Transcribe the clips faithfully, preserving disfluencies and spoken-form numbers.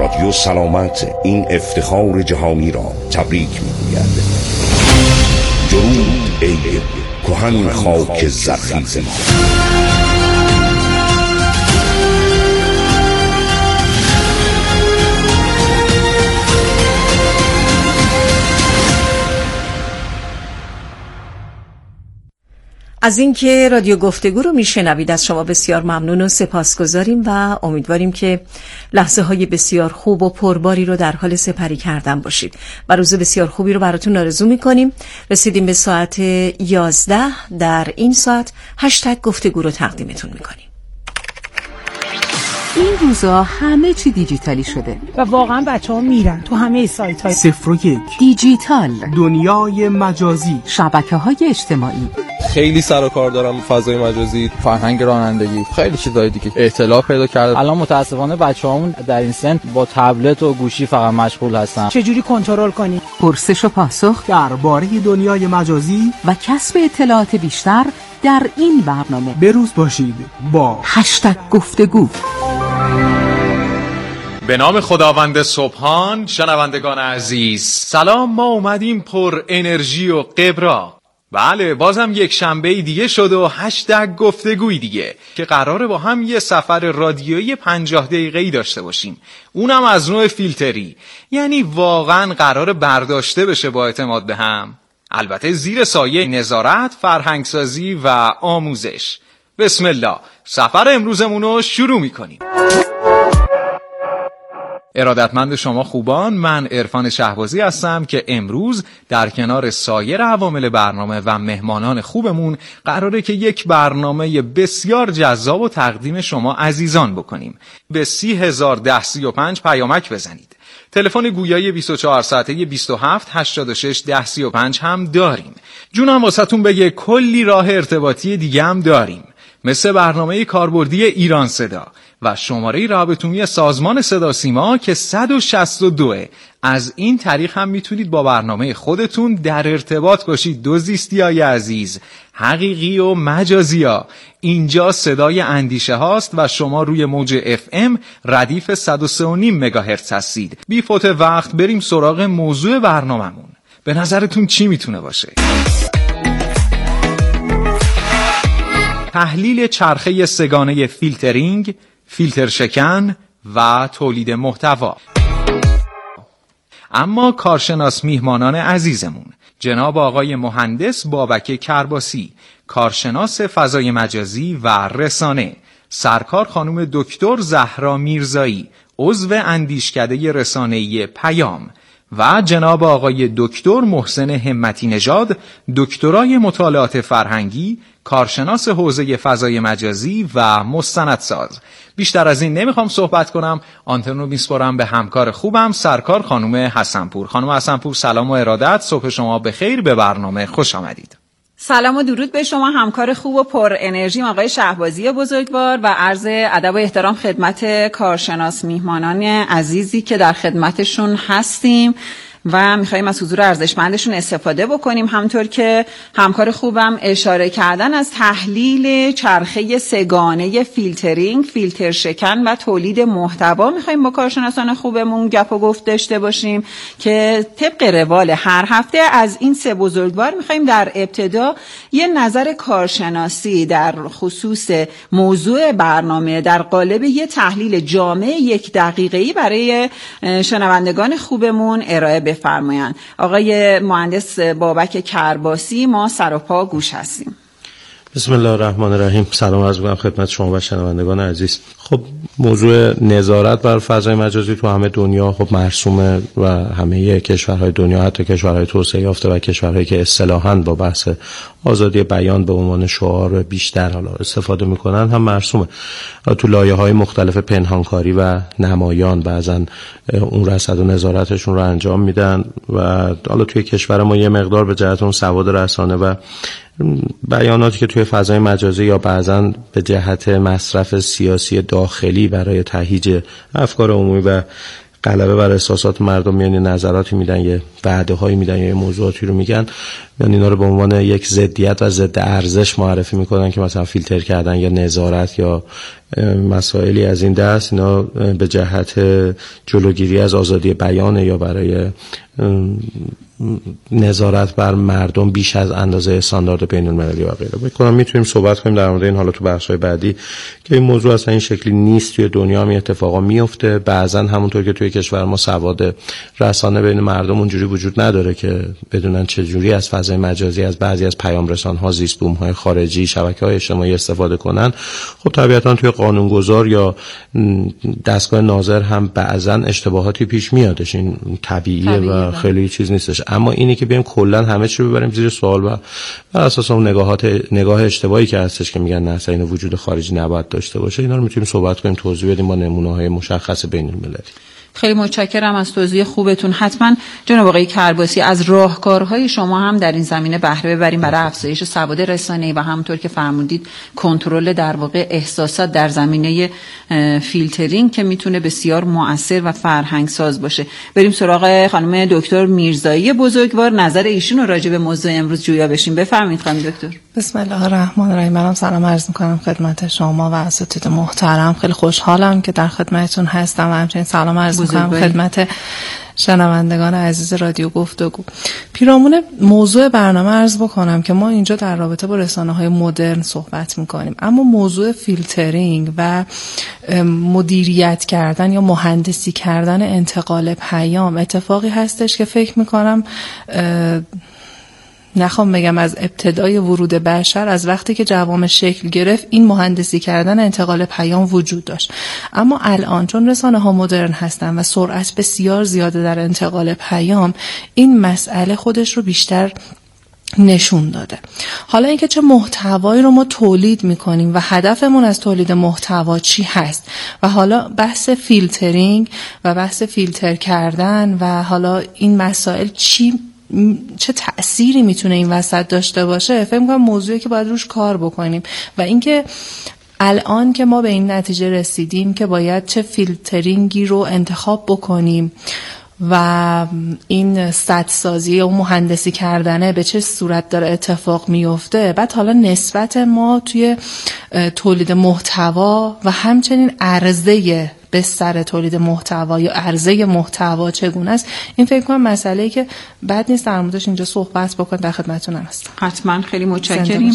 رادیو سلامت این افتخار جهانی را تبریک می‌گوید. درود ای کهن خاک زرخیز ما. از اینکه رادیو گفتگو رو میشنوید از شما بسیار ممنون و سپاسگزاریم و امیدواریم که لحظه های بسیار خوب و پرباری رو در حال سپری کردن باشید و روز بسیار خوبی رو براتون آرزو میکنیم. رسیدیم به ساعت یازده. در این ساعت هشتگ گفتگو رو تقدیمتون میکنیم. این روزا همه چی دیجیتالی شده و واقعا بچه ها میرن تو همه سایت های صفر و یک دیجیتال، دنیای مجازی، شبکه های اجتماعی. خیلی سر و کار دارم فضای مجازی، فرهنگ رانندگی، خیلی چیزای دیگه اطلاع پیدا کرده. الان متاسفانه بچه‌هامون در این سن با تبلت و گوشی فقط مشغول هستن. چجوری کنترل کنی؟ پرسش و پاسخ درباره دنیای مجازی و کسب اطلاعات بیشتر در این برنامه. بروز باشید با هشتگ گفتگو. به نام خداوند سبحان. شنوندگان عزیز سلام، ما اومدیم پر انرژی و قبرا. بله، بازم یک شنبه دیگه شد و هشتگ گفتگوی دیگه که قراره با هم یه سفر رادیویی پنجاه دقیقه‌ای داشته باشیم، اونم از نوع فیلتری. یعنی واقعا قراره برداشته بشه با اعتماد به هم، البته زیر سایه نظارت، فرهنگسازی و آموزش. بسم الله، سفر امروزمون رو شروع میکنیم. ارادتمند شما خوبان، من عرفان شهبازی هستم که امروز در کنار سایر عوامل برنامه و مهمانان خوبمون قراره که یک برنامه بسیار جذاب و تقدیم شما عزیزان بکنیم. به سی هزار ده سی و پنج پیامک بزنید. تلفن گویای بیست و چهار ساعته بیست و هفت هشتاد و شش ده سی و پنج هم داریم. جونم واسهتون بگه کلی راه ارتباطی دیگه هم داریم، مثل برنامه کاربردی ایران صدا و شماره رابطومی سازمان صدا سیما که صد و شصت و دو. از این طریق هم میتونید با برنامه خودتون در ارتباط باشید. دوزیستیای عزیز، حقیقی و مجازی ها. اینجا صدای اندیشه هاست و شما روی موج اف ام ردیف صد و سه و نیم مگاهرتز هستید. بی فوت وقت بریم سراغ موضوع برنامه‌مون. به نظرتون چی میتونه باشه؟ تحلیل چرخه سگانه فیلترینگ، فیلتر شکن و تولید محتوا. اما کارشناس میهمانان عزیزمون جناب آقای مهندس بابک کرباسی، کارشناس فضای مجازی و رسانه، سرکار خانم دکتر زهرا میرزایی، عضو اندیشکده رسانه‌ای پیام، و جناب آقای دکتر محسن همتی نژاد، دکترای مطالعات فرهنگی، کارشناس حوزه فضای مجازی و مستندساز. بیشتر از این نمیخوام صحبت کنم، آنتن رو میسپارم به همکار خوبم سرکار خانم حسنپور. خانم حسنپور سلام و ارادت، صبح شما بخیر، به برنامه خوش آمدید. سلام و درود به شما همکار خوب و پر انرژی آقای شهبازی بزرگوار و عرض ادب و احترام خدمت کارشناس میهمانان عزیزی که در خدمتشون هستیم و میخواییم از حضور ارزشمندشون استفاده بکنیم. همطور که همکار خوبم اشاره کردن، از تحلیل چرخه سگانه فیلترینگ، فیلتر شکن و تولید محتوا میخواییم با کارشناسان خوبمون گپ و گفت داشته باشیم که طبق روال هر هفته از این سه بزرگوار میخواییم در ابتدا یه نظر کارشناسی در خصوص موضوع برنامه در قالب یه تحلیل جامع یک دقیقه‌ای برای شنوندگان خوبمون ارائه بفرمایند. آقای مهندس بابک کرباسی، ما سر و پا گوش هستیم. بسم الله الرحمن الرحیم. سلام عرض می‌کنم خدمت شما و شنوندگان عزیز. خب موضوع نظارت بر فضای مجازی تو همه دنیا خب مرسومه و همه کشورهای دنیا، حتی کشورهای توسعه یافته و کشورهایی که اصطلاحاً با بحث آزادی بیان به عنوان شعار بیشتر حالا استفاده میکنن هم مرسومه. تو لایه‌های مختلف پنهانکاری و نمایان بعضن اون رصد و نظارتشون رو انجام میدن و حالا توی کشور ما یه مقدار به جهت اون سواد رسانه و بیاناتی که توی فضای مجازی یا بعضن به جهت مصرف سیاسی داخلی برای تهییج افکار عمومی و غلبه بر احساسات مردم، یعنی نظراتی میدن، یه وعده هایی میدن یا یه موضوعاتی رو میگن، یعنی اینا رو به عنوان یک ضدیت و ضد ارزش معرفی میکنن که مثلا فیلتر کردن یا نظارت یا مسائلی از این دست، اینا به جهت جلوگیری از آزادی بیان یا برای نظارت بر مردم بیش از اندازه استاندارد بین‌المللی و غیره. بکنم میتونیم صحبت کنیم در مورد این حالا تو بخش‌های بعدی که این موضوع اصلا این شکلی نیست. توی دنیا هم این اتفاقا میفته. بعضن همونطور که توی کشور ما سواد رسانه بین مردم اونجوری وجود نداره که بدونن چه جوری از فضای مجازی از بعضی از پیام رسان‌ها، زیست بوم‌های خارجی، شبکه‌های اجتماعی استفاده کنن. خب طبیعتاً توی قانونگذار یا دستگاه ناظر هم بعضن اشتباهاتی پیش میادش، این طبیعیه و خیلی چیز نیستش. اما اینی که بیایم کلا همه چی رو ببریم زیر سوال و بر اساس اون نگاهات نگاه اشتباهی که هستش که میگن نه اصلا اینو وجود خارجی نباید داشته باشه، اینا رو میتونیم صحبت کنیم، توضیح بدیم با نمونه‌های مشخص بین‌المللی. خیلی متشکرم از توضیح خوبتون. حتما جناب آقای کرباسی از راهکارهای شما هم در این زمینه بهره ببریم برای افزایش سواد رسانه‌ای و همونطور که فرمودید کنترل در واقع احساسات در زمینه فیلترینگ که میتونه بسیار مؤثر و فرهنگ ساز باشه. بریم سراغ خانم دکتر میرزایی بزرگوار، نظر ایشون رو راجع به موضوع امروز جویا بشیم. بفرمایید خانم دکتر. بسم الله الرحمن الرحیم. منم سلام عرض می‌کنم خدمت شما و اساتید محترم. خیلی خوشحالم که در خدمتتون هستم و همچنین سلام عرض می‌کنم خدمت شنوندگان عزیز رادیو گفتگو. پیرامون موضوع برنامه عرض بکنم که ما اینجا در رابطه با رسانه‌های مدرن صحبت می‌کنیم، اما موضوع فیلترینگ و مدیریت کردن یا مهندسی کردن انتقال پیام اتفاقی هستش که فکر می‌کنم نخوام بگم از ابتدای ورود بشر، از وقتی که جوامع شکل گرفت این مهندسی کردن انتقال پیام وجود داشت. اما الان چون رسانه ها مدرن هستن و سرعت بسیار زیاده در انتقال پیام، این مسئله خودش رو بیشتر نشون داده. حالا اینکه چه محتوایی رو ما تولید میکنیم و هدفمون از تولید محتوا چی هست و حالا بحث فیلترینگ و بحث فیلتر کردن و حالا این مسائل چی چه تأثیری میتونه این وسط داشته باشه، فکر می‌کنم موضوعی که باید روش کار بکنیم و اینکه الان که ما به این نتیجه رسیدیم که باید چه فیلترینگی رو انتخاب بکنیم و این سدسازی و مهندسی کردنه به چه صورت داره اتفاق میفته، بعد حالا نسبت ما توی تولید محتوا و همچنین عرضه به سر تولید محتوا یا عرضه محتوا چگونه است، این فکر کنم مسئله‌ای که بد نیست در موردش اینجا صحبت بکن. در خدمتتونم هستم. حتما. خیلی متشکریم.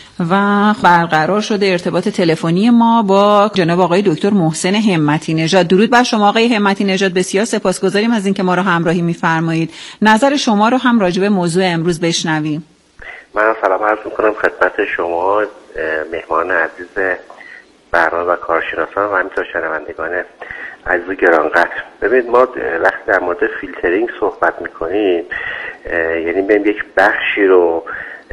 و برقرار شده ارتباط تلفنی ما با جناب آقای دکتر محسن همتی نژاد. درود بر شما آقای همتی نژاد، بسیار سپاسگزاریم از اینکه ما رو همراهی می‌فرمایید. نظر شما رو هم راجع به موضوع امروز بشنویم. من سلام عرض می‌کنم خدمت شما مهمان عزیز برنامه و کارشناسان و همینطور شنوندگان عزیز و گرانقدر. ببینید ما وقتی در مورد فیلترینگ صحبت می‌کنیم، یعنی می‌گیم یک بخشی رو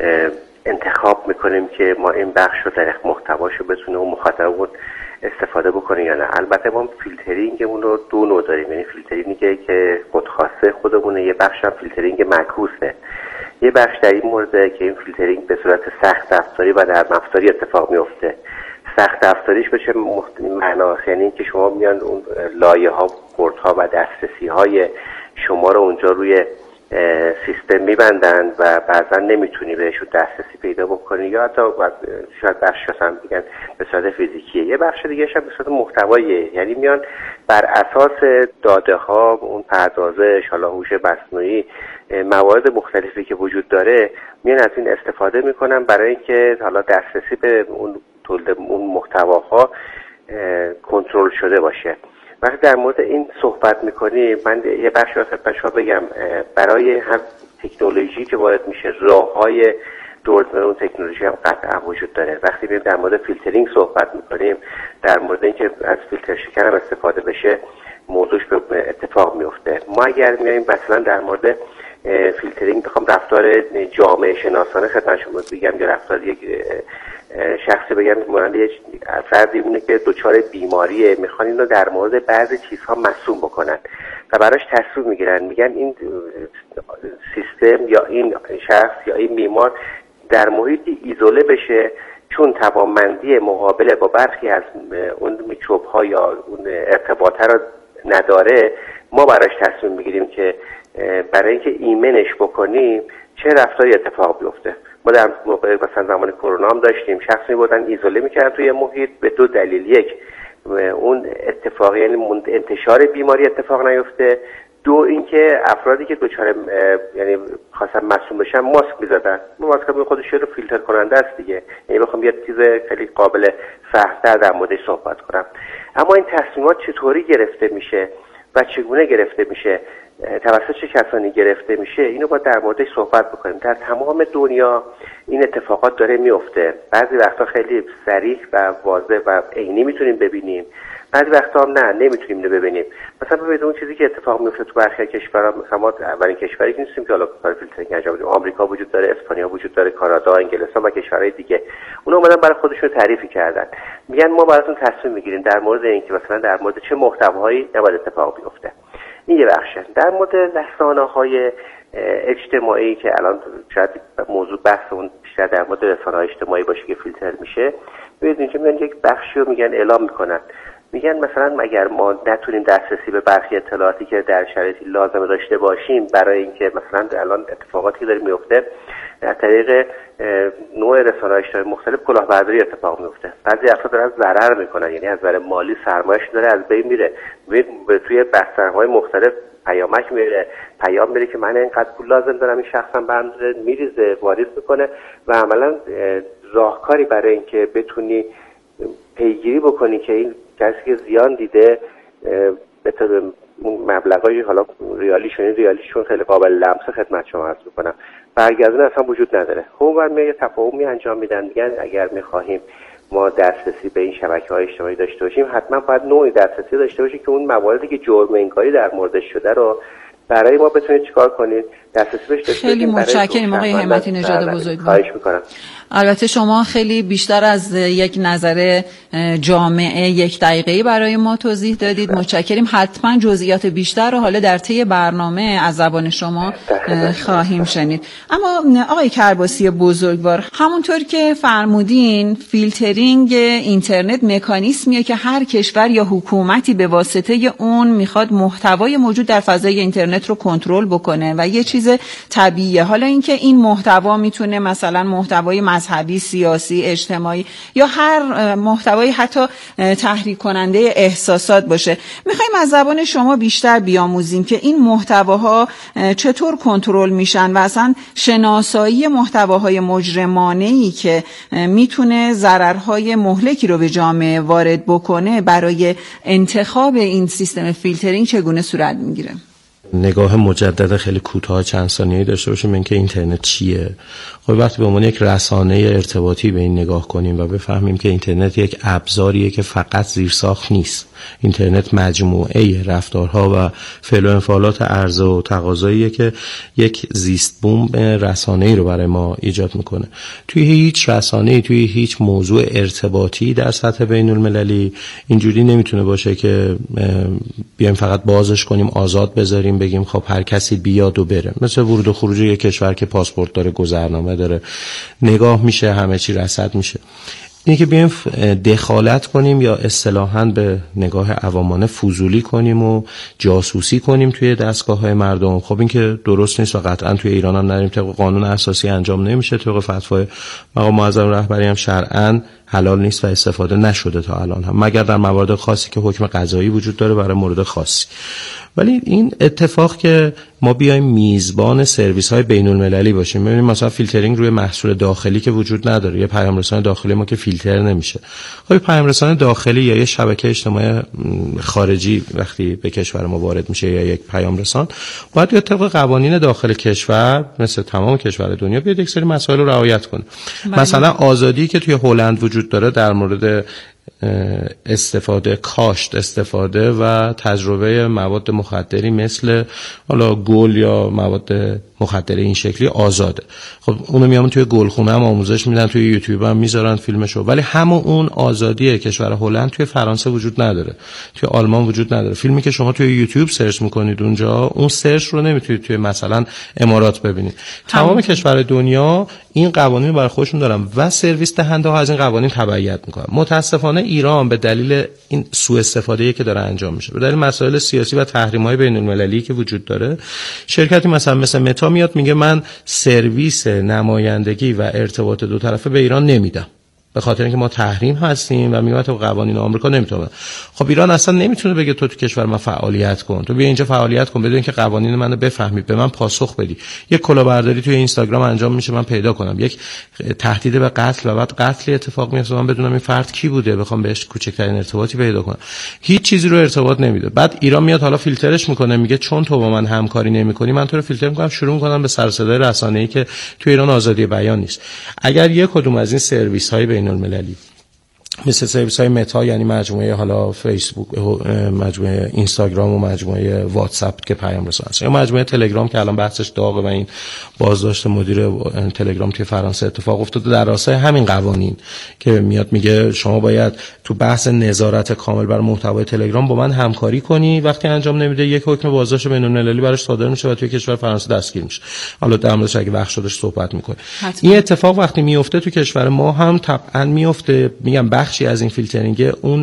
انتخاب میکنیم که ما این بخش رو در محتواشو بتونه اون مخاطبمون استفاده بکنه یا نه. البته ما فیلترینگمون رو دو نوع داریم، یعنی فیلترینگی که خودخواسته خودمونه، یه بخش هم فیلترینگ معکوسه. یه بخش در این مورد که این فیلترینگ به صورت سخت افزاری و نرم افزاری اتفاق میفته. سخت افزاریش به چه معناست؟ یعنی اینکه شما میان اون لایه ها، پورت ها و دسترسی های شما رو اونجا روی سیستم میبندن و بعضا نمیتونی بهشون دسترسی پیدا بکنی، یا حتی شاید بخش هم میگن به صورت فیزیکیه. یه بخش دیگه هم به صورت محتواییه، یعنی میان بر اساس داده ها، اون پردازش، حالا هوش مصنوعی، موارد مختلفی که وجود داره، میان از این استفاده میکنن برای اینکه حالا دسترسی به اون تولید اون محتواها کنترل شده باشه. وقتی در مورد این صحبت میکنیم، من یه بخش رو خدمت شما بگم. برای هم تکنولوژی که وارد میشه، راههای دور اون تکنولوژی هم قطعا وجود داره. وقتی میریم در مورد فیلترینگ صحبت میکنیم، در مورد اینکه از فیلتر شکن هم استفاده بشه، موضوعش به اتفاق میفته. ما اگر میایم مثلا در مورد فیلترینگ بخوام رفتار جامعه شناسانه خدمت شما بگم، یا رفتار یک شخصی بگم مانند یک فردی اونه که دچار بیماریه، میخوان اینو در مورد بعضی چیزها مسئول بکنن و براش تصمیم میگیرن، میگن این سیستم یا این شخص یا این بیمار در محیطی ایزوله بشه، چون توانمندی مقابله با برخی از اون میکروب ها یا اون ارتباطه رو نداره ما براش تصمیم میگیریم که برای اینکه ایمنش بکنیم چه رفتاری اتفاق بیفته. ما در موقع مثلا زمان کرونا هم داشتیم شخص می‌بودن ایزوله می‌کردن توی محیط به دو دلیل، یک اون اتفاق یعنی انتشار بیماری اتفاق نیفته، دو اینکه افرادی که دچار یعنی خاصا مصدوم بشن ماسک می‌زدن. ماسک هم خودش رو فیلتر کننده است دیگه، یعنی بخوام یه چیز خیلی قابل فهم‌تر در موردش صحبت کنم. اما این تصمیمات چطوری گرفته میشه و چگونه گرفته میشه، توسط چه کسانی گرفته میشه، اینو باید در موردش صحبت بکنیم. در تمام دنیا این اتفاقات داره میفته. بعضی وقتا خیلی صریح و واضح و عینی میتونیم ببینیم، بعضی وقتا هم نه نمیتونیم اینو ببینیم. مثلا ببینید اون چیزی که اتفاق میفته تو برخی کشورها، مثلا ما اولین کشوری که نیستیم که حالا کار فیلترینگ انجام بدیم. آمریکا وجود داره، اسپانیا وجود داره، کانادا، انگلستان و کشورهای دیگه. اونا اومدن برای خودشون تعریفی کردن، میگن ما براتون تصمیم میگیریم در مورد اینکه مثلا در مورد چه محتوایی نباید اتفاق بیفته. این یه بخشه. در مورد رسانه‌های اجتماعی که الان شاید موضوع بحثمون بیشتر در مورد رسانه‌های اجتماعی باشه که فیلتر میشه، ببینید اینجا میگن یک بخشی رو میگن اعلام میکنن، میگن مثلا اگر ما نتونیم دسترسی به برخی اطلاعاتی که در شرایطی لازمه داشته باشیم برای اینکه مثلا الان اتفاقاتی که داره میفته از طریق نوع رسانه‌های اجتماعی مختلف کلاهبرداری اتفاق میفته. بعضی افراد دارن ضرر میکنن، یعنی از نظر مالی سرمایه‌اش داره از بین میره. توی بسترهای مختلف پیامک میره، پیام میره که من اینقدر پول لازم دارم، این شخصم برام میریزه، واریز میکنه و عملا راهکاری برای اینکه بتونی پیگیری بکنی که این کسی که زیان دیده به مبلغای حالا ریالیشون ریالیشون خیلی قابل لمس خدمت شما عرض میکنم برگردون اصلا وجود نداره. خب بعد میگه تفاهمی انجام میدن، میگن اگر میخواهیم ما دسترسی به این شبکه‌های اجتماعی داشته باشیم حتما باید نوعی دسترسی داشته باشیم که اون مواردی که جرم انکاری در موردش شده رو برای ما بتونید چیکار کنید دسترسی بهش داشته باشیم. خیلی متشکرم آقای همتی نژاد بزرگوار. خواهش میکنم. البته شما خیلی بیشتر از یک نظر جامعه یک دقیقه‌ای برای ما توضیح دادید. متشکریم. حتما جزئیات بیشتر رو حالا در طی برنامه از زبان شما خواهیم شنید. اما آقای کرباسی بزرگوار، همونطور که فرمودین فیلترینگ اینترنت مکانیزمیه که هر کشور یا حکومتی به واسطه اون میخواد محتوای موجود در فضای اینترنت رو کنترل بکنه و یه چیز طبیعیه. حالا اینکه این محتوا میتونه مثلا محتوای مذهبی، سیاسی، اجتماعی یا هر محتوایی حتی تحریک کننده احساسات باشه، میخوایم از زبان شما بیشتر بیاموزیم که این محتواها چطور کنترل میشن و اصلا شناسایی محتواهای مجرمانه‌ای که میتونه ضررهای مهلکی رو به جامعه وارد بکنه برای انتخاب این سیستم فیلترینگ چگونه صورت میگیره. نگاه مجدد خیلی کوتاه چند ثانیه‌ای داشته باشیم اینکه اینترنت چیه. خب وقتی به عنوان یک رسانه ارتباطی به این نگاه کنیم و بفهمیم که اینترنت یک ابزاریه که فقط زیرساخت نیست، اینترنت مجموعه رفتارها و فعل و انفعالات عرضه و تقاضاییه که یک زیست بوم رسانه‌ای رو برای ما ایجاد میکنه. توی هیچ رسانه‌ای، توی هیچ موضوع ارتباطی در سطح بین المللی اینجوری نمیتونه باشه که بیایم فقط بازش کنیم، آزاد بذاریم، بگیم خب هر کسی بیاد و بره. مثل ورود و خروج یک کشور که پاسپورت داره، گذرنامه داره، نگاه میشه، همه چی رصد میشه. اینه که بیایم دخالت کنیم یا اصطلاحاً به نگاه عوامانه فضولی کنیم و جاسوسی کنیم توی دستگاه‌های مردم. خب این که درست نیست و قطعاً توی ایران هم نریم طبق قانون اساسی انجام نمیشه، طبق فتوای مقام معظم رهبری هم شرعاً حلال نیست و استفاده نشده تا الان هم، مگر در موارد خاصی که حکم قضایی وجود داره برای مورد خاصی. ولی این اتفاق که ما بیایم میزبان سرویس های بین المللی باشیم، ببینیم مثلا فیلترینگ روی محصول داخلی که وجود نداره، یه پیام رسان داخلی ما که فیلتر نمیشه، خب پیام رسان داخلی یا یه شبکه اجتماعی خارجی وقتی به کشور ما وارد میشه یا یک پیام رسان، باید یا طبق قوانین داخل کشور مثل تمام کشور دنیا بیاد یک سری مسائل رو رعایت کنه. مثلا آزادی که توی هلند وجود داره در مورد استفاده کاشت، استفاده و تجربه مواد مخدری مثل حالا گل یا مواد مخدره این شکلی آزاده. خب اونو میامون توی گلخونه هم آموزش میدن، توی یوتیوب هم میذارن فیلمشو، ولی همون اون آزادی کشور هلند توی فرانسه وجود نداره، توی آلمان وجود نداره. فیلمی که شما توی یوتیوب سرچ میکنید اونجا، اون سرچ رو نمیتونید توی مثلا امارات ببینید. تمام کشور دنیا این قوانین برای خودشون دارن و سرویس دهنده ها از این قوانین تبعیت میکنن. متاسفانه متاسفانه ایران به دلیل این سوء استفاده‌ای که داره انجام میشه، به دلیل مسائل سیاسی و تحریم‌های بین‌المللی که وجود داره، شرکتی مثلا مثل متا میاد میگه من سرویس نمایندگی و ارتباط دو طرفه به ایران نمیدم، به خاطر اینکه ما تحریم هستیم و میگم تو قوانین آمریکا نمیتونه. خب ایران اصلا نمیتونه بگه تو تو کشور من فعالیت کن، تو بیا اینجا فعالیت کن بدون اینکه قوانین منو بفهمی، به من پاسخ بدی. یک کلاهبرداری توی اینستاگرام انجام میشه من پیدا کنم، یک تهدید به قتل و بعد قتلی اتفاق میفته من بدونم این فرد کی بوده، بخوام بهش کوچکترین ارتباطی پیدا کنم، هیچ چیزی رو ارتباط نمیده. بعد ایران میاد حالا فیلترش میکنه، میگه چون تو با من همکاری نمیکنی من تو رو فیلتر میکنم، شروع میکنم به سر و صدای رسانه‌ای که تو ایران آزادی بیان نیست. اگر یک کدوم از این سرویس های بین‌المللی مثل سرویس های متا، یعنی مجموعه حالا فیسبوک، مجموعه اینستاگرام و مجموعه واتساپ که پیام رسان است، یا مجموعه تلگرام که الان بحثش داغه و این بازداشت مدیر تلگرام توی فرانسه اتفاق افتاده در راستای همین قوانین که میاد میگه شما باید تو بحث نظارت کامل بر محتوای تلگرام با من همکاری کنی، وقتی انجام نمیده یک حکم بازداشت بین‌المللی براش صادر میشه و توی کشور فرانسه دستگیر میشه. حالا در موردش اگه وقت شدش صحبت میکنه. این اتفاق وقتی میفته تو کشور ما هم طبعا میفته. میگم بخشی از این فیلترینگ اون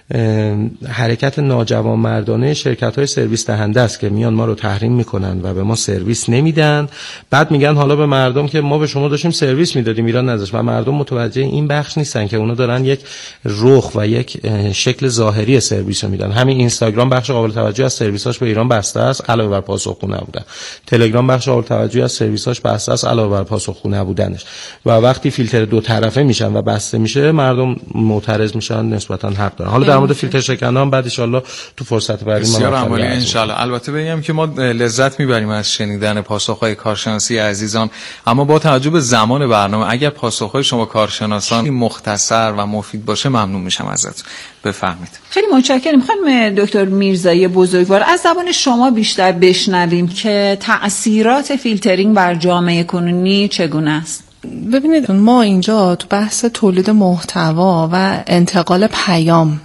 حرکت ناجوانمردانه شرکت‌های سرویس دهنده است که میان ما رو تحریم میکنن و به ما سرویس نمیدن، بعد میگن حالا به مردم که ما به شما داشتیم سرویس میدادیم ایران نداشت، و مردم متوجه این بخش نیستن که اونا دارن یک رخ و یک شکل ظاهری سرویس رو میدن. همین اینستاگرام بخش قابل توجهی از سرویساش به ایران بسته است علاوه بر پاسخگو نبودن، تلگرام بخش قابل توجهی از سرویساش بسته است علاوه بر پاسخگو نبودنش، و وقتی فیلتر دو طرفه میشن و بسته میشه مردم معترض میشن، نسبتا حق دارن. حالا در مورد فیلتر شکنان بعد ان شاء الله تو فرصت بعدی بسیار عمالی ان شاء الله. البته بگم که ما لذت میبریم از شنیدن پاسخهای کارشناسی عزیزان، اما با توجه به زمان برنامه اگر پاسخهای شما کارشناسان مختصر و مفید باشه ممنون میشم ازت. بفرمایید. خیلی متشکرم. خانم دکتر میرزایی بزرگوار، از زبان شما بیشتر بشنویم که تأثیرات فیلترینگ بر جامعه کنونی چگونه است. ببینید ما اینجا تو بحث تولید محتوا و انتقال پیام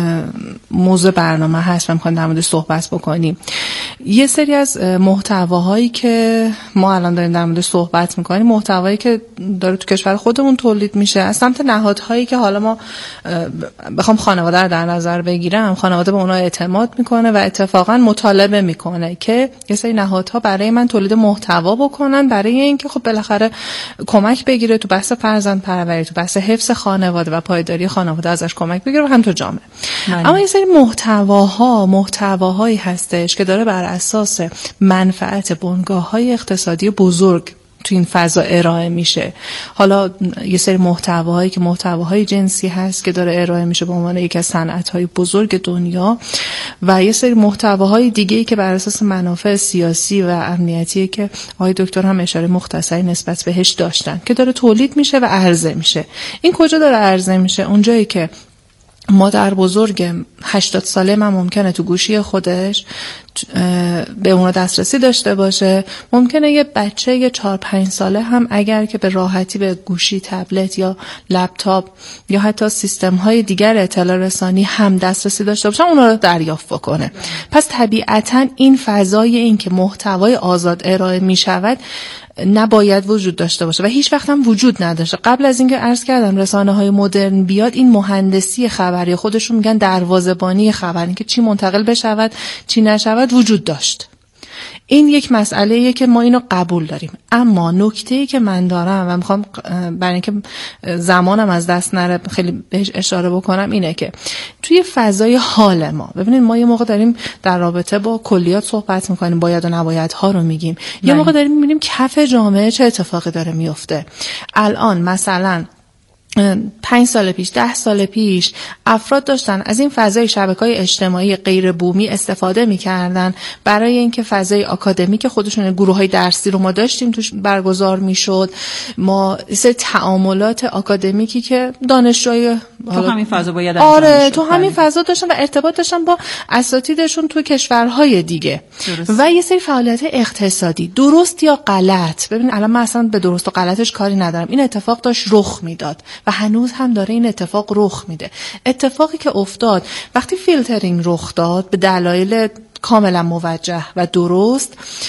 موضوع برنامه هست و میخوایم در موردش صحبت بکنیم. یه سری از محتواهایی که ما الان داریم در موردش صحبت میکنیم، محتوایی که داره تو کشور خودمون تولید میشه از سمت نهادهایی که حالا ما بخوام خانواده رو در نظر بگیرم، خانواده به اونها اعتماد میکنه و اتفاقا مطالبه میکنه که یه سری نهادها برای من تولید محتوا بکنن، برای اینکه خب بالاخره کمک بگیره تو بحث فرزند پروری، تو بحث حفظ خانواده و پایداری خانواده ازش کمک بگیره و هم تو جامعه. معنی. اما یه سری محتواها محتواهایی هستش که داره بر اساس منفعت بنگاه‌های اقتصادی بزرگ تو این فضا ارائه میشه. حالا یه سری محتواهایی که محتواهای جنسی هست که داره ارائه میشه به عنوان یکی از صنعت‌های بزرگ دنیا، و یه سری محتواهای دیگه‌ای که بر اساس منافع سیاسی و امنیتی که آقای دکتر هم اشاره مختصری نسبت بهش داشتن که داره تولید میشه و عرضه میشه. این کجا داره عرضه میشه؟ اونجایی که مادر بزرگ هشتاد ساله من ممکنه تو گوشی خودش به اون دسترسی داشته باشه، ممکنه یه بچه یه چهار پنج ساله هم اگر که به راحتی به گوشی، تبلت یا لپتاپ یا حتی سیستم های دیگر اطلاع رسانی هم دسترسی داشته باشه اونا رو دریافت بکنه. پس طبیعتاً این فضای این که محتوای آزاد ارائه می شود نباید وجود داشته باشه و هیچ وقت هم وجود نداشته. قبل از اینکه عرض کردم رسانه‌های مدرن بیاد، این مهندسی خبری خودشون میگن دروازه‌بانی خبری که چی منتقل بشود چی نشود وجود داشت. این یک مسئله‌ایه که ما اینو قبول داریم، اما نکته‌ای که من دارم و میخوام برای اینکه زمانم از دست نره خیلی بهش اشاره بکنم اینه که توی فضای حال ما، ببینید ما یه موقع داریم در رابطه با کلیات صحبت میکنیم، باید و نبایدها رو میگیم، یه موقع داریم میبینیم کف جامعه چه اتفاقی داره میفته. الان مثلا پنج سال پیش، ده سال پیش افراد داشتن از این فضای شبکه‌های اجتماعی غیر بومی استفاده می‌کردن برای اینکه فضای آکادمیک خودشون، گروه‌های درسی رو ما داشتیم توش برگزار می‌شد، ما سه تعاملات آکادمیکی که دانشجوی تو همین فضا باید آره تو همین فضا داشتن و ارتباط داشتن با اساتیدشون تو کشورهای دیگه درست. و یه سری فعالیت اقتصادی درست یا غلط. ببین الان من اصلا به درست و غلطش کاری ندارم، این اتفاق داشت رخ میداد و هنوز هم داره این اتفاق رخ میده. اتفاقی که افتاد وقتی فیلترینگ رخ داد به دلایل کاملا موجه و درست،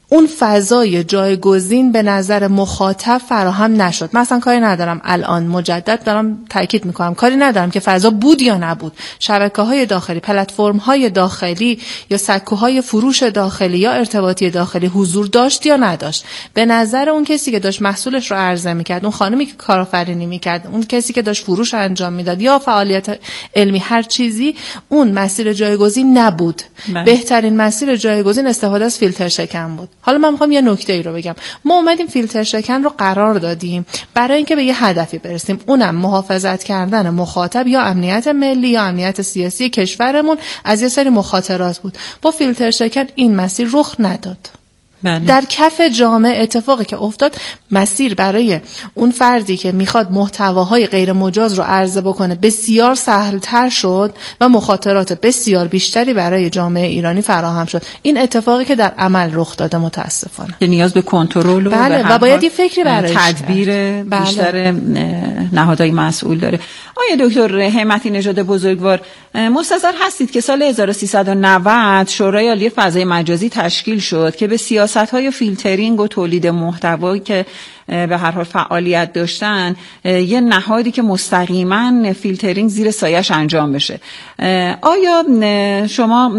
اون فضای جایگزین به نظر مخاطب فراهم نشد. مثلا کاری ندارم، الان مجدد دارم تاکید میکنم، کاری ندارم که فضا بود یا نبود، شبکه‌های داخلی، پلتفرم‌های داخلی یا سکوهای فروش داخلی یا ارتباطی داخلی حضور داشت یا نداشت. به نظر اون کسی که داشت محصولش رو عرضه میکرد، اون خانمی که کارآفرینی میکرد، اون کسی که داشت فروش انجام میداد یا فعالیت علمی، هر چیزی، اون مسیر جایگزین نبود. من. بهترین مسیر جایگزین استفاده از فیلتر شکن بود. حالا من میخوام یه نکته ای رو بگم. ما اومدیم فیلتر شکن رو قرار دادیم برای اینکه به یه هدفی برسیم، اونم محافظت کردن مخاطب یا امنیت ملی یا امنیت سیاسی کشورمون از یه سری مخاطرات بود. با فیلتر شکن این مسیر رخ نداد. بله. در کف جامعه اتفاقی که افتاد، مسیر برای اون فردی که میخواد محتواهای غیر مجاز رو عرضه بکنه بسیار سهل‌تر شد و مخاطرات بسیار بیشتری برای جامعه ایرانی فراهم شد. این اتفاقی که در عمل رخ داده متاسفانه. که نیاز به کنترل و بله و باید یه فکری برای تدبیر بیشتر بله. نهادهای مسئول داره. آیا دکتر همتی نژاد بزرگوار مستظر هستید که سال هزار و سیصد و نود شورای عالی فضای مجازی تشکیل شد که به سیاست‌های فیلترینگ و تولید محتوایی که به هر حال فعالیت داشتن یه نهادی که مستقیما فیلترینگ زیر سایش انجام بشه. آیا شما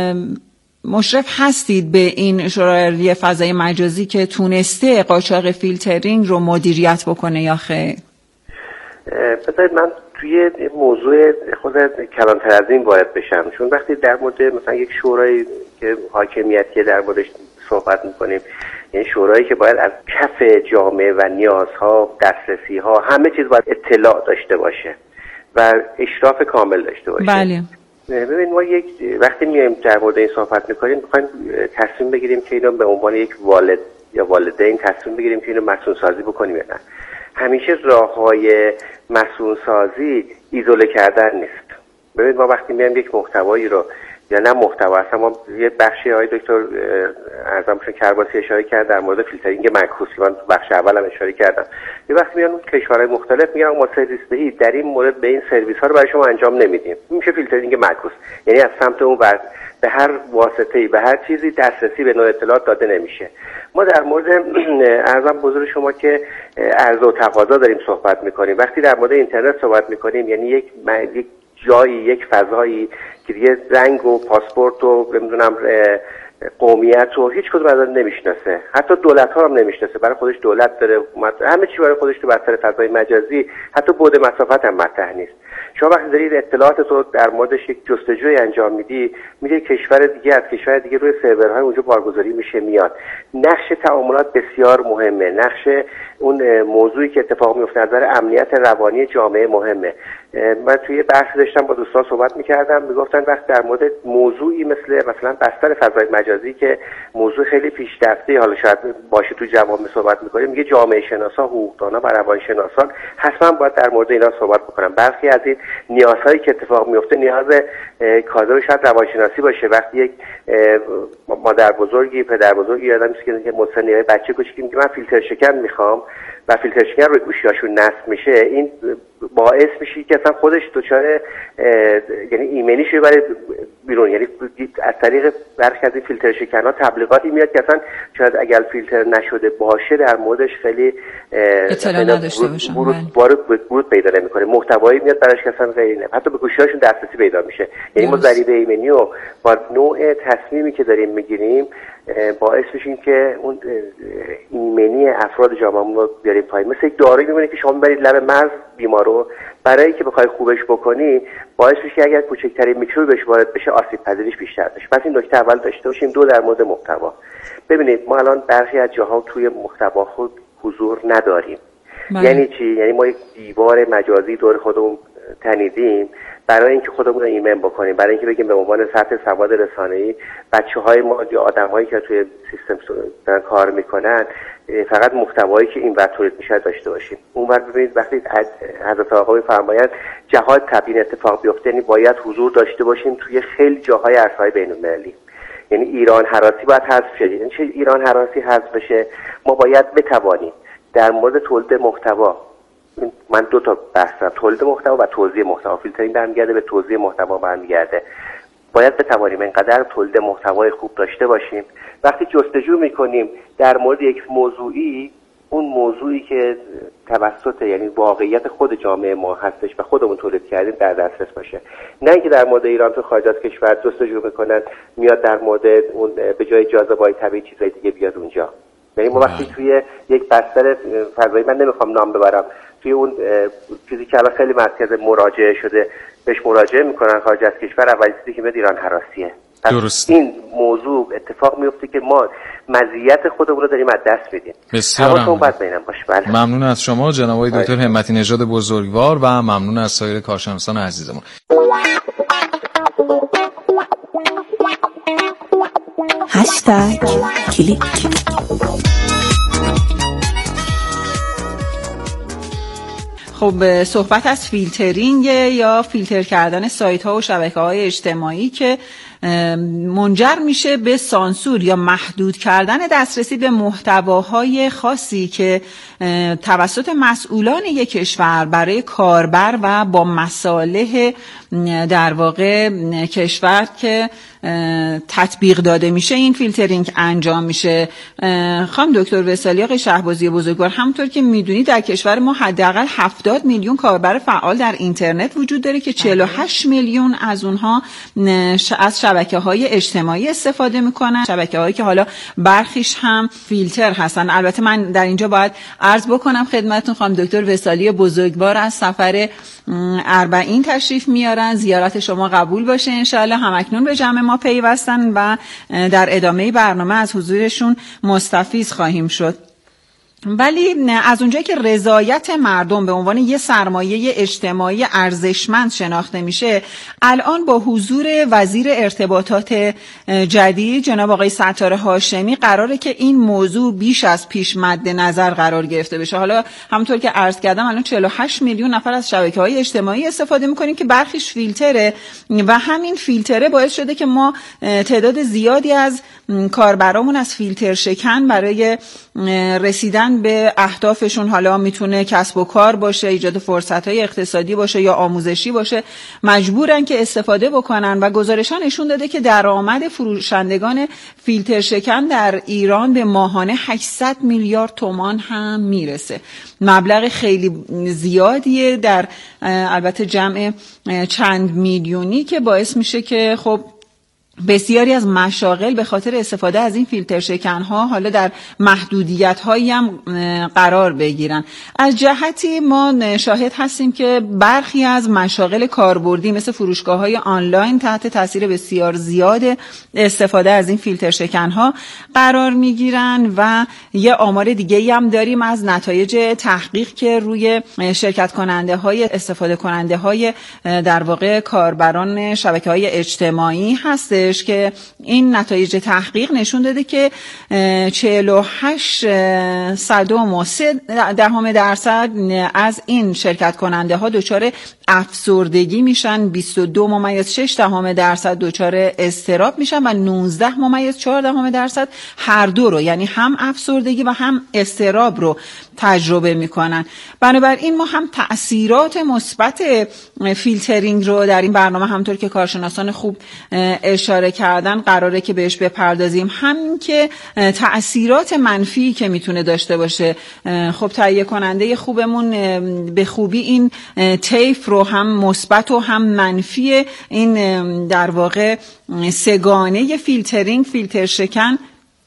مشرف هستید به این شورای عالی فضای مجازی که تونسته قاچاق فیلترینگ رو مدیریت بکنه یا خیر؟ بذارید من توی موضوع خود کلانتر از این وارد بشم، چون وقتی در مورد مثلا یک شورای که حاکمیتی در موردش صحبت میکنیم، یعنی شورایی که باید از کف جامعه و نیازها، دسترسی‌ها، همه چیز باید اطلاع داشته باشه و اشراف کامل داشته باشه. بله. ببین ما یک وقتی میایم در مورد این صحبت میکنیم، میخوایم تصمیم بگیریم که اینو به عنوان یک والد یا والدین تصمیم بگیریم که اینو مسئول سازی بکنیم یا نه. همیشه راههای مسئول سازی ایزوله کردن نیست. ببین ما وقتی میایم یک محتوایی رو یا نه محتوا اصلا ما یه بخشی های دکتر اعظم‌شون کرباسی اشاره کرد در مورد فیلترینگ معکوس، من بخش اولم اشاره کردم. یه وقتی میان کشورهای مختلف میگن ما سرویس دهی در این مورد به این سرویس ها رو برای شما انجام نمیدیم، میشه فیلترینگ معکوس، یعنی از سمت اون ور به هر واسطه‌ای به هر چیزی دسترسی به نوع اطلاعات داده نمیشه. ما در مورد ارزم بزرگ شما که عرضه و تقاضا داریم صحبت میکنیم. وقتی در مورد اینترنت صحبت میکنیم یعنی یک یک جایی، یک فضایی که دیگه رنگ و پاسپورت و نمیدونم قومیت و هیچ کدوم از آن نمیشناسه، حتی دولت ها هم نمیشناسه. برای خودش دولت داره، حکومت، همه چی برای خودش تو بستر فضای مجازی، حتی بعد مسافت هم مطرح نیست. شما وقتی دارید اطلاعات رو در موردش یک جستجوی انجام میدی، میره کشور دیگه، از کشور دیگه روی سرورهای اونجا بارگذاری میشه میاد. نقش تعاملات بسیار مهمه، نقش اون موضوعی که اتفاق میفته نظر امنیت روانی جامعه مهمه. من توی بحث داشتم با دوستان صحبت میکردم، میگفتن وقت در مورد موضوعی مثل مثلا بستر فضای مجازی که موضوع خیلی پیشرفته حالا شاید باشه تو جوامع صحبت میکنیم، میگه جامعه شناسا، حقوقدانا و روانشناسان حتما باید در مورد اینا صحبت بکنن. برخی از این نیازهایی که اتفاق میفته نیاز کادر شاید روانشناسی باشه. وقتی یک مادر بزرگی، پدر بزرگی آدمی که مسنی بچه کوچیکی میگه من فیلتر شکن میخوام و فیلتر شکن روی گوشیاشون نصب میشه، این باعث میشه که اصلا خودش دچار یعنی ایمنیش ببره بیرون. یعنی از طریق برخی از این فیلتر شکن‌ها تبلیغاتی میاد که اصلا شاید اگر فیلتر نشده باشه در موردش خیلی اطلاع نداشته باشه، ورود پیدا نمیکنه، محتوایی میاد براش که اصلا غیر نه، حتی به گوشی‌هاشون دسترسی پیدا میشه. یعنی ما ضریب ایمنی و با نوع تصمیمی که داریم میگیریم باعث میشیم که اون ایمنی افراد جامعهمون رو بیاریم پایین. مثل یک دارویی میمونه که شما میبرید لب مرز بیمارو، برای اینکه بخوای خوبش بکنی باعث میشه که اگر کوچکترین میکروب بهش وارد بشه آسیب پذیریش بیشتر بشه. پس این نکته اول داشته باشیم. دو، در مورد محتوا. ببینید ما الان برخی از جاها توی محتوا خود حضور نداریم. من. یعنی چی؟ یعنی ما یک دیوار مجازی دور خودمون تنیدیم برای اینکه خودمون رو ایمن بکنیم، برای اینکه بگیم به عنوان سطح سواد رسانه‌ای بچه‌های ما یا آدم‌هایی که توی سیستم دارن کار میکنن فقط محتوایی که این ور تولید میشه داشته باشیم. اونور ببینید وقتی حضرت آقا میفرمایند جهاد تبیین اتفاق بیفته، یعنی باید حضور داشته باشیم توی خیلی جاهای عرصه‌های بین‌المللی. یعنی ایران هراسی باید حذف شه. یعنی چه ایران هراسی حذف بشه؟ ما باید بتوانیم در مورد تولید محتوا، من دو تا بحثم، تولید محتوا و توزیع محتوا. فیلترینگ برمیگرده به توزیع محتوا برمیگرده. باید بتوانیم اینقدر تولید محتوای خوب داشته باشیم. وقتی جستجو میکنیم در مورد یک موضوعی، اون موضوعی که توسط یعنی واقعیت خود جامعه ما هستش و خودمون تولید کردیم در دسترس باشه، نه اینکه در مورد ایران تو خارج از کشور جستجو میکنن میاد در مورد اون به جای جاذبه‌های طبیعی چیزای دیگه بیاد اونجا. یعنی ما وقتی توی یک بستر فضایی، من نمیخوام نام ببرم، توی اون چیزی که الان خیلی مرکز مراجعه شده بهش مراجعه میکنن خارج از کشور، اولین چیزی که میاد ایران هراسیه. درست. این موضوع اتفاق میفته که ما مزیت خودمون رو داریم از دست میدیم. بسیار ممنون. باید ببینم باشه. بله. ممنون از شما جناب آقای دکتر همتی نژاد بزرگوار و ممنون از سایر کارشناسان عزیزمون. هشتگ کلیک. خب صحبت از فیلترینگ یا فیلتر کردن سایت ها و شبکه های اجتماعی که منجر میشه به سانسور یا محدود کردن دسترسی به محتواهای خاصی که توسط مسئولان یک کشور برای کاربر و با مصالح در واقع کشور که تطبیق داده میشه این فیلترینگ انجام میشه. خانم دکتر وصالی، آقای شهبازی بزرگوار، همونطور که میدونید در کشور ما حداقل هفتاد میلیون کاربر فعال در اینترنت وجود داره که چهل و هشت میلیون از اونها از شبکه‌های اجتماعی استفاده میکنن، شبکه‌هایی که حالا برخیش هم فیلتر هستن. البته من در اینجا باید عرض بکنم خدمتتون خانم دکتر وصالی بزرگوار از سفر اربعین تشریف میارن، زیارت شما قبول باشه انشاءالله. همکنون به جمع ما پیوستن و در ادامه برنامه از حضورشون مستفیض خواهیم شد. ولی از اونجایی که رضایت مردم به عنوان یه سرمایه اجتماعی ارزشمند شناخته میشه، الان با حضور وزیر ارتباطات جدید جناب آقای ستار هاشمی قراره که این موضوع بیش از پیش مد نظر قرار گرفته بشه. حالا همونطور که عرض کردم الان چهل و هشت میلیون نفر از شبکه‌های اجتماعی استفاده میکنیم که برخیش فیلتره و همین فیلتره باعث شده که ما تعداد زیادی از کاربرامون از فیلتر شکن برای رسیدن به اهدافشون، حالا میتونه کسب و کار باشه، ایجاد فرصت‌های اقتصادی باشه یا آموزشی باشه، مجبورن که استفاده بکنن و گزارش‌ها نشون داده که درآمد فروشندگان فیلتر شکن در ایران به ماهانه هشتصد میلیارد تومان هم میرسه. مبلغ خیلی زیادیه در البته جمع چند میلیونی که باعث میشه که خب بسیاری از مشاغل به خاطر استفاده از این فیلتر شکن‌ها حالا در محدودیت‌هایی هم قرار بگیرن. از جهتی ما شاهد هستیم که برخی از مشاغل کاربردی مثل فروشگاه‌های آنلاین تحت تاثیر بسیار زیاد استفاده از این فیلتر شکن‌ها قرار میگیرن و یه آمار دیگه‌ای هم داریم از نتایج تحقیق که روی شرکت کننده‌های استفاده کننده‌های در واقع کاربران شبکه‌های اجتماعی هست که این نتایج تحقیق نشون داده که چهل و هشت صدم و سه دهم درصد از این شرکت کننده ها دچار افسردگی میشن، بیست و دو ممیز شش دهم درصد دچار اضطراب میشن و نوزده ممیز چهار دهم درصد هر دو رو، یعنی هم افسردگی و هم اضطراب رو تجربه میکنن. بنابراین ما هم تأثیرات مثبت فیلترینگ رو در این برنامه همونطور که کارشناسان خوب اشاره کردن قراره که بهش بپردازیم، همین که تأثیرات منفی که میتونه داشته باشه. خب تهیه کننده خوبمون به خوبی این طیف رو هم مثبت و هم منفی این در واقع سگانه فیلترینگ، فیلتر شکن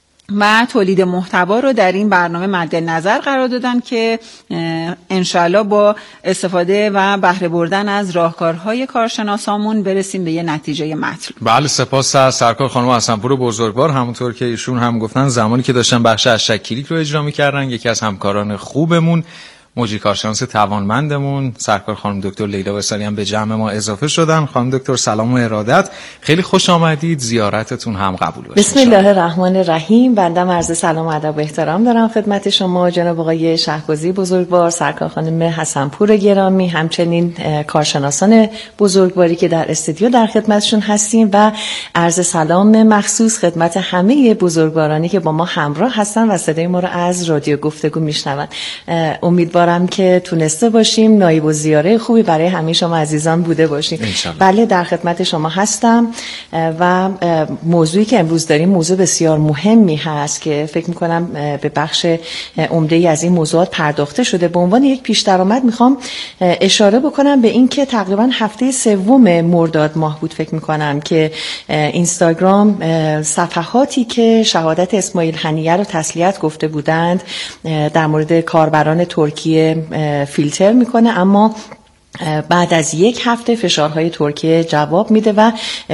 و تولید محتوا رو در این برنامه مد نظر قرار دادن که انشالله با استفاده و بهره بردن از راهکارهای کارشناسامون برسیم به یه نتیجه مطلوب. بله، سپاس از سرکار خانم حسنپور بزرگوار. همونطور که ایشون هم گفتن زمانی که داشتن بخش از شکلیک رو اجرا می‌کردن یکی از همکاران خوبمون مجری کارشناس توانمندمون سرکار خانم دکتر لیلا وصالی هم به جمع ما اضافه شدن. خانم دکتر سلام و ارادت، خیلی خوش آمدید، زیارتتون هم قبول باشه. بسم الله الرحمن الرحیم. بنده عرض سلام و ادب و احترام دارم خدمت شما جناب آقای شهبازی بزرگوار، سرکار خانم حسنپور گرامی، همچنین کارشناسان بزرگواری که در استودیو در خدمتشون هستیم و عرض سلام مخصوص خدمت همه بزرگوارانی که با ما همراه هستن و صدای ما رو از رادیو گفتگو میشنون. امیدوارم امیدوارم که تونسته باشیم نایب الزیاره خوبی برای همه شما عزیزان بوده باشیم. بله در خدمت شما هستم و موضوعی که امروز داریم موضوع بسیار مهمی هست که فکر میکنم به بخش عمده‌ای از این موضوعات پرداخته شده. به عنوان یک پیش درآمد میخوام اشاره بکنم به این که تقریبا هفته سوم مرداد ماه بود فکر میکنم که اینستاگرام صفحاتی که شهادت اسماعیل هنیه رو تسلیت گفته بودند در مورد کاربران ترکیه فیلتر میکنه، اما بعد از یک هفته فشارهای ترکیه جواب میده و